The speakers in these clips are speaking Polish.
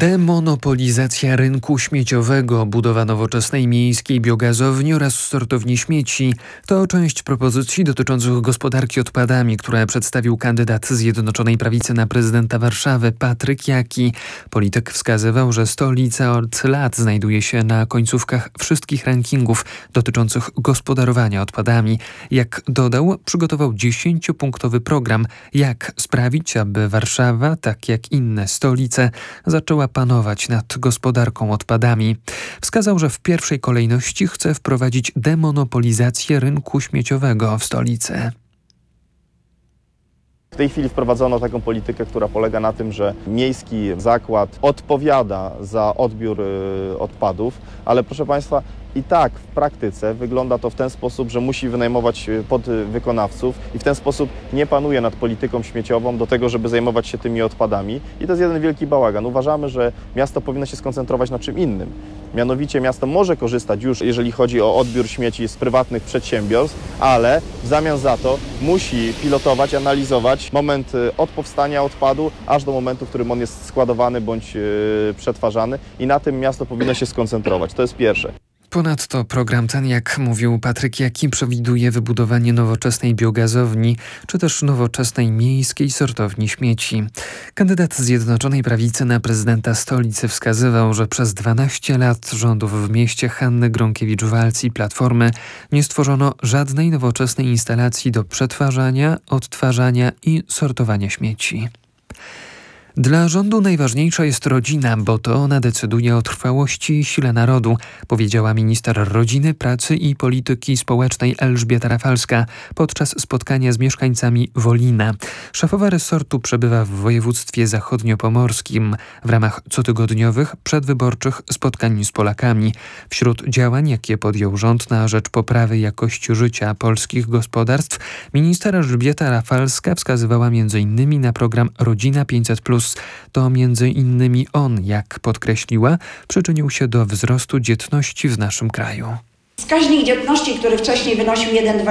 Demonopolizacja rynku śmieciowego, budowa nowoczesnej miejskiej biogazowni oraz sortowni śmieci to część propozycji dotyczących gospodarki odpadami, które przedstawił kandydat Zjednoczonej Prawicy na prezydenta Warszawy Patryk Jaki. Polityk wskazywał, że stolica od lat znajduje się na końcówkach wszystkich rankingów dotyczących gospodarowania odpadami. Jak dodał, przygotował 10-punktowy program, jak sprawić, aby Warszawa, tak jak inne stolice, zaczęła panować nad gospodarką odpadami. Wskazał, że w pierwszej kolejności chce wprowadzić demonopolizację rynku śmieciowego w stolicy. W tej chwili wprowadzono taką politykę, która polega na tym, że miejski zakład odpowiada za odbiór odpadów, ale proszę Państwa, i tak w praktyce wygląda to w ten sposób, że musi wynajmować podwykonawców i w ten sposób nie panuje nad polityką śmieciową do tego, żeby zajmować się tymi odpadami. I to jest jeden wielki bałagan. Uważamy, że miasto powinno się skoncentrować na czym innym. Mianowicie miasto może korzystać już, jeżeli chodzi o odbiór śmieci z prywatnych przedsiębiorstw, ale w zamian za to musi pilotować, analizować moment od powstania odpadu aż do momentu, w którym on jest składowany bądź przetwarzany i na tym miasto powinno się skoncentrować. To jest pierwsze. Ponadto program ten, jak mówił Patryk Jaki, przewiduje wybudowanie nowoczesnej biogazowni czy też nowoczesnej miejskiej sortowni śmieci. Kandydat Zjednoczonej Prawicy na prezydenta stolicy wskazywał, że przez 12 lat rządów w mieście Hanny Gronkiewicz-Waltz i Platformy nie stworzono żadnej nowoczesnej instalacji do przetwarzania, odtwarzania i sortowania śmieci. Dla rządu najważniejsza jest rodzina, bo to ona decyduje o trwałości i sile narodu, powiedziała minister rodziny, pracy i polityki społecznej Elżbieta Rafalska podczas spotkania z mieszkańcami Wolina. Szefowa resortu przebywa w województwie zachodniopomorskim w ramach cotygodniowych przedwyborczych spotkań z Polakami. Wśród działań, jakie podjął rząd na rzecz poprawy jakości życia polskich gospodarstw, minister Elżbieta Rafalska wskazywała m.in. na program Rodzina 500+. To między innymi on, jak podkreśliła, przyczynił się do wzrostu dzietności w naszym kraju. Wskaźnik dzietności, który wcześniej wynosił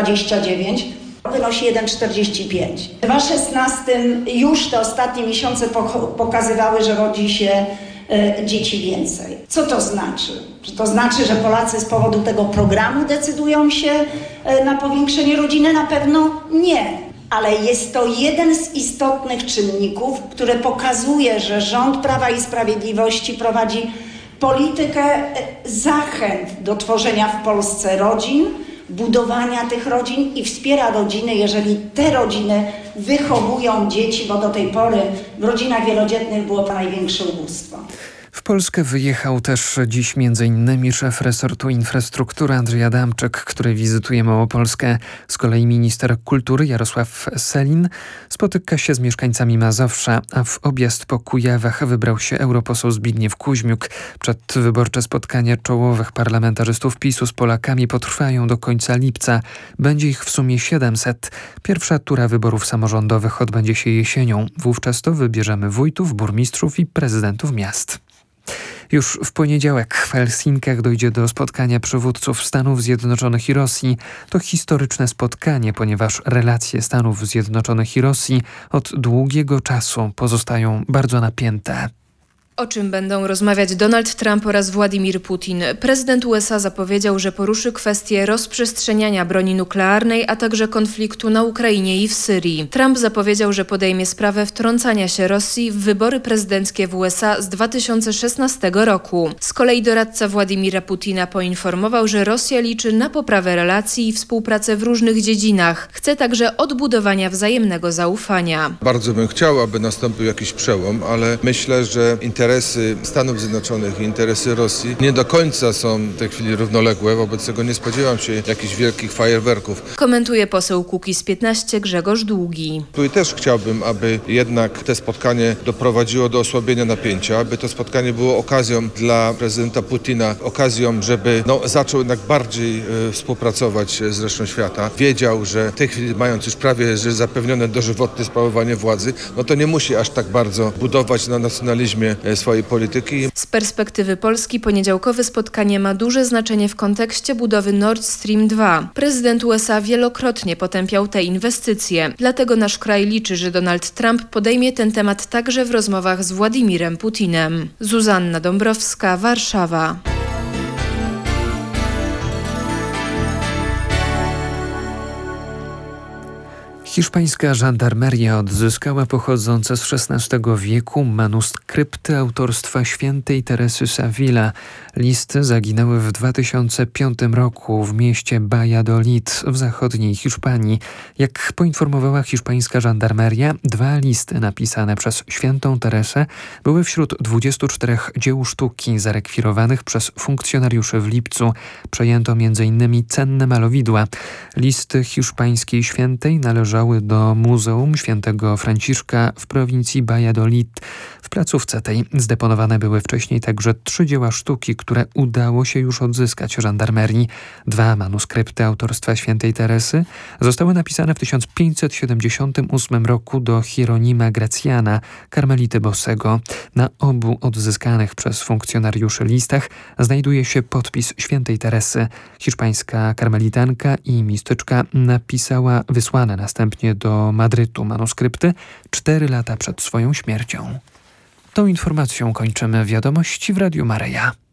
1,29, wynosi 1,45. W 2016 już te ostatnie miesiące pokazywały, że rodzi się dzieci więcej. Co to znaczy? Czy to znaczy, że Polacy z powodu tego programu decydują się na powiększenie rodziny? Na pewno nie. Ale jest to jeden z istotnych czynników, który pokazuje, że rząd Prawa i Sprawiedliwości prowadzi politykę zachęt do tworzenia w Polsce rodzin, budowania tych rodzin i wspiera rodziny, jeżeli te rodziny wychowują dzieci, bo do tej pory w rodzinach wielodzietnych było największe ubóstwo. W Polskę wyjechał też dziś m.in. szef resortu infrastruktury Andrzej Adamczyk, który wizytuje Małopolskę. Z kolei minister kultury Jarosław Sellin spotyka się z mieszkańcami Mazowsza, a w objazd po Kujawach wybrał się europoseł Zbigniew Kuźmiuk. Przedwyborcze spotkania czołowych parlamentarzystów PiS-u z Polakami potrwają do końca lipca. Będzie ich w sumie 700. Pierwsza tura wyborów samorządowych odbędzie się jesienią. Wówczas to wybierzemy wójtów, burmistrzów i prezydentów miast. Już w poniedziałek w Helsinkach dojdzie do spotkania przywódców Stanów Zjednoczonych i Rosji. To historyczne spotkanie, ponieważ relacje Stanów Zjednoczonych i Rosji od długiego czasu pozostają bardzo napięte. O czym będą rozmawiać Donald Trump oraz Władimir Putin? Prezydent USA zapowiedział, że poruszy kwestię rozprzestrzeniania broni nuklearnej, a także konfliktu na Ukrainie i w Syrii. Trump zapowiedział, że podejmie sprawę wtrącania się Rosji w wybory prezydenckie w USA z 2016 roku. Z kolei doradca Władimira Putina poinformował, że Rosja liczy na poprawę relacji i współpracę w różnych dziedzinach. Chce także odbudowania wzajemnego zaufania. Bardzo bym chciał, aby nastąpił jakiś przełom, ale myślę, że interesy Stanów Zjednoczonych i interesy Rosji nie do końca są w tej chwili równoległe. Wobec tego nie spodziewam się jakichś wielkich fajerwerków. Komentuje poseł Kukiz 15 Grzegorz Długi. Tu też chciałbym, aby jednak te spotkanie doprowadziło do osłabienia napięcia, aby to spotkanie było okazją dla prezydenta Putina, okazją, żeby zaczął jednak bardziej współpracować z resztą świata. Wiedział, że w tej chwili, mając już prawie zapewnione dożywotnie sprawowanie władzy, to nie musi aż tak bardzo budować na nacjonalizmie swojej polityki. Z perspektywy Polski poniedziałkowe spotkanie ma duże znaczenie w kontekście budowy Nord Stream 2. Prezydent USA wielokrotnie potępiał te inwestycje. Dlatego nasz kraj liczy, że Donald Trump podejmie ten temat także w rozmowach z Władimirem Putinem. Zuzanna Dąbrowska, Warszawa. Hiszpańska żandarmeria odzyskała pochodzące z XVI wieku manuskrypty autorstwa świętej Teresy z Avila. Listy zaginęły w 2005 roku w mieście Valladolid w zachodniej Hiszpanii. Jak poinformowała hiszpańska żandarmeria, 2 listy napisane przez świętą Teresę były wśród 24 dzieł sztuki zarekwirowanych przez funkcjonariuszy w lipcu. Przejęto m.in. cenne malowidła. Listy hiszpańskiej świętej należały do Muzeum Świętego Franciszka w prowincji Valladolid. W placówce tej zdeponowane były wcześniej także 3 dzieła sztuki, które udało się już odzyskać żandarmerii. 2 manuskrypty autorstwa świętej Teresy zostały napisane w 1578 roku do Hieronima Gracjana, karmelity Bossego. Na obu odzyskanych przez funkcjonariuszy listach znajduje się podpis świętej Teresy. Hiszpańska karmelitanka i mistyczka napisała wysłane następnie do Madrytu manuskrypty 4 lata przed swoją śmiercią. Tą informacją kończymy wiadomości w Radiu Maryja.